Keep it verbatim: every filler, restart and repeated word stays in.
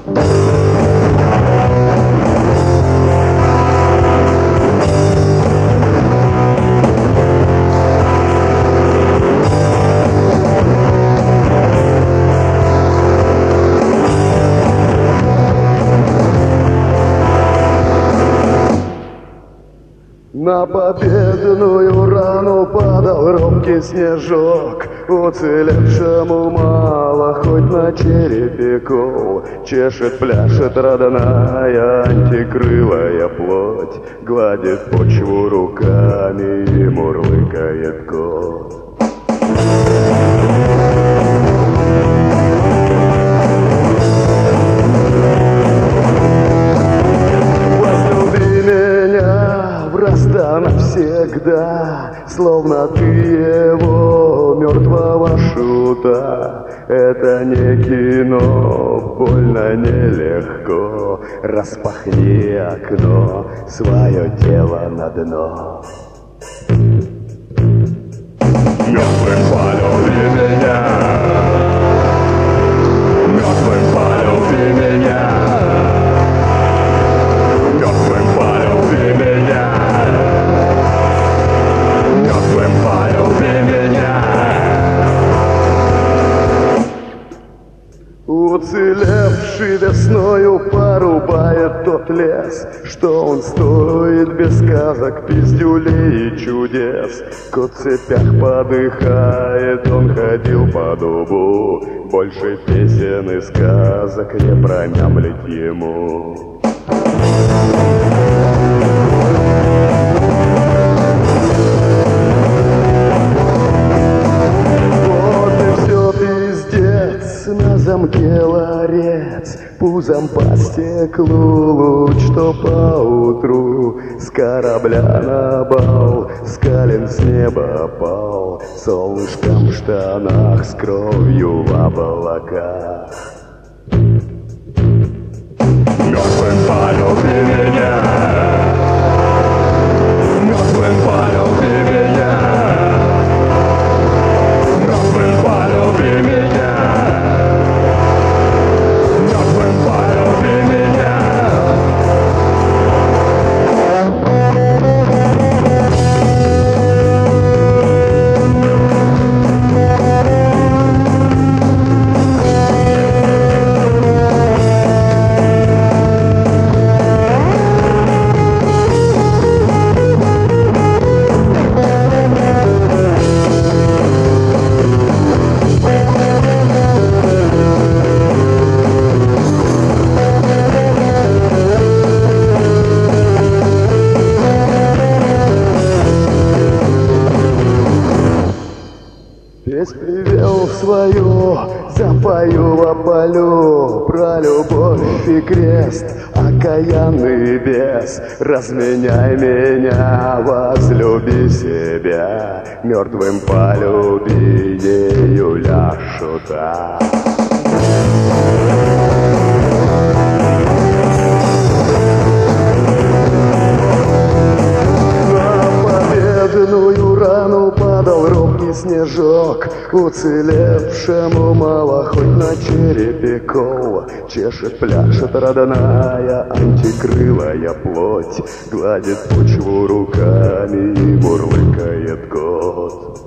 На победную рану падал робкий снежок, уцелевшему мало, хоть на черепе кол. Чешет, пляшет родная антикрылая плоть, гладит почву руками и мурлыкает кот. Раз навсегда, словно ты его мертвого шута. Это не кино, больно нелегко. Распахни окно, свое тело на дно. Мертвым полюби меня, мертвым полюби меня, мертвым полюби меня. Уцелевший весною порубает тот лес, что он стоит без сказок, пиздюлей и чудес. Кот в цепях подыхает, он ходил по дубу, больше песен и сказок не промямлить ему. На замке ларец, пузом по стеклу луч, что поутру с корабля на бал скален с неба пал, солнышком в штанах с кровью в облаках. Мертвым полюби меня, мертвым полюби меня, мертвым полюби меня. Песню вел свою, запою, опалю про любовь и крест, окаянный бес. Разменяй меня, возлюби себя, мертвым полюби Юля шута. Победную рану падал робкий снежок, уцелевшему мало, хоть на черепе кол. Чешет, пляшет родная антикрылая плоть, гладит почву руками и мурлыкает кот.